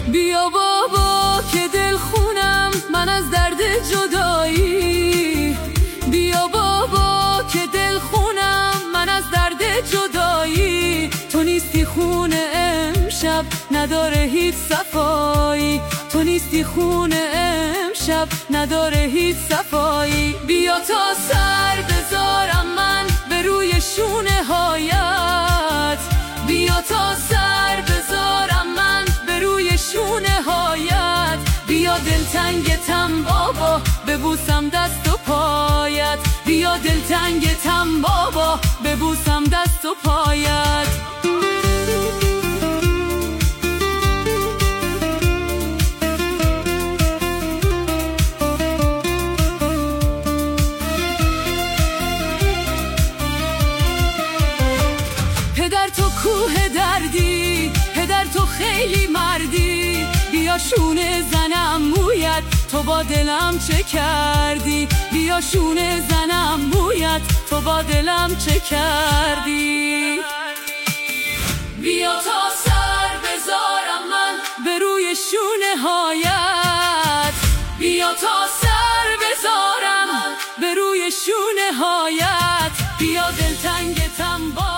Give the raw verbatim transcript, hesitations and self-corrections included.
بیا بابا که دل خونم من از درد جدایی، بیا بابا که دل خونم من از درد جدایی. تو نیستی خونه امشب نداره هیچ صفایی، تو نیستی خونه امشب نداره هیچ صفایی. بیا تا سر بذارم من به روی شونه هایت، بیا تا سر بذارم من به روی شونه هایت. بیا دلتنگتم بابا ببوسم دست و پایت، بیا دلتنگتم بابا ببوسم دست و پایت. پدر تو کوه دردی، پدر تو خیلی مردی، بیا شونه زنم مویت تو با دلم چه کردی، بیا شونه زنم مویت تو با دلم چه کردی. بیا تا سر بذارم من به روی شونه هایت، بیا تا سر بذارم به روی شونه هایت. بیا دلتنگتم با